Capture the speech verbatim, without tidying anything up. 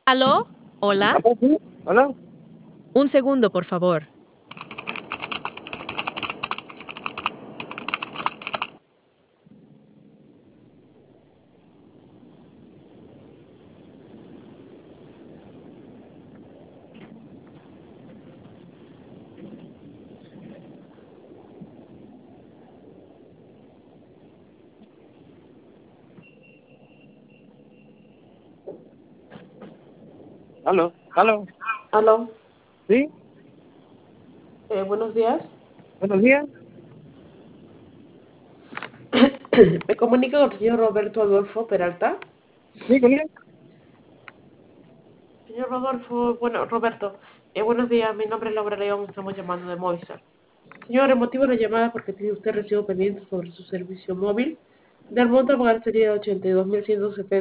¿Aló? ¿Hola? ¿Aló, sí? ¿Hola? Un segundo, por favor. ¿Aló? ¿Aló? Aló, ¿Sí? eh, buenos días. ¿Buenos días? Me comunico con el señor Roberto Adolfo Peralta. ¿Sí, con él? Señor Rodolfo, bueno, Roberto, eh, buenos días. Mi nombre es Laura León, estamos llamando de Movistar. Señor, el motivo de la llamada porque tiene usted recibo pendiente sobre su servicio móvil. Del monto a pagar sería de ochenta y dos mil ciento setenta.